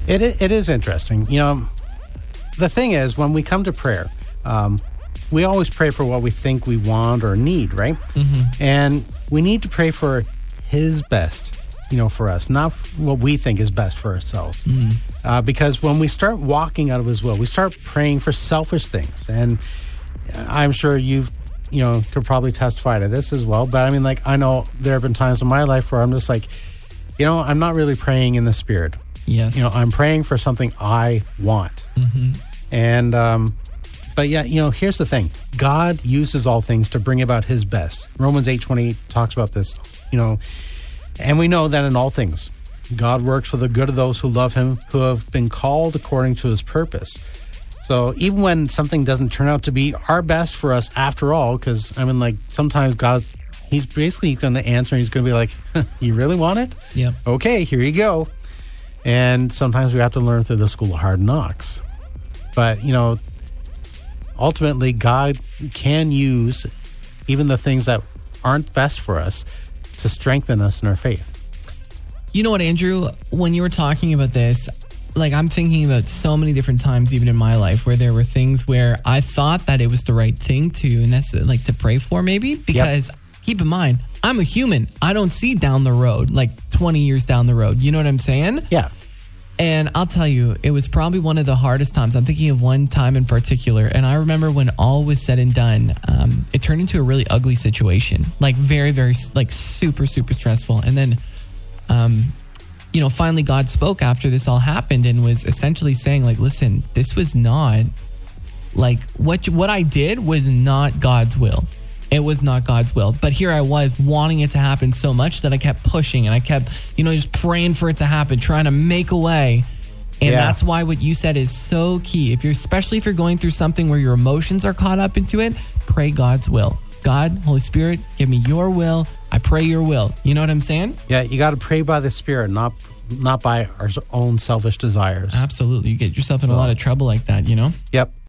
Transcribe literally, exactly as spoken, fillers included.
It i- it is interesting. You know, the thing is, when we come to prayer, um, we always pray for what we think we want or need, right? Mm-hmm. And we need to pray for His best, you know, for us, not f- what we think is best for ourselves. Mm-hmm. Uh, because when we start walking out of His will, we start praying for selfish things. And I'm sure you've, you know, could probably testify to this as well. But I mean, like, I know there have been times in my life where I'm just like, you know, I'm not really praying in the Spirit. Yes. You know, I'm praying for something I want. Mm-hmm. And, um, but yeah, you know, here's the thing. God uses all things to bring about His best. Romans eight twenty talks about this, you know, and we know that in all things, God works for the good of those who love Him, who have been called according to His purpose. So even when something doesn't turn out to be our best for us after all, because I mean, like, sometimes God, He's basically going to answer and He's going to be like, you really want it? Yeah. Okay, here you go. And sometimes we have to learn through the school of hard knocks. But, you know, ultimately, God can use even the things that aren't best for us to strengthen us in our faith. You know what, Andrew? When you were talking about this, like, I'm thinking about so many different times, even in my life, where there were things where I thought that it was the right thing to necess- like to pray for, maybe, because yep. Keep in mind, I'm a human. I don't see down the road, like twenty years down the road. You know what I'm saying? Yeah. And I'll tell you, it was probably one of the hardest times. I'm thinking of one time in particular. And I remember when all was said and done, um, it turned into a really ugly situation. Like very, very, like super, super stressful. And then, um, you know, finally God spoke after this all happened and was essentially saying, like, listen, this was not, like, what what I did was not God's will. It was not God's will. But here I was wanting it to happen so much that I kept pushing and I kept, you know, just praying for it to happen, trying to make a way. And yeah. That's why what you said is so key. If you're, especially if you're going through something where your emotions are caught up into it, pray God's will. God, Holy Spirit, give me your will. I pray your will. You know what I'm saying? Yeah, you got to pray by the Spirit, not not by our own selfish desires. Absolutely. You get yourself in so. a lot of trouble like that, you know? Yep.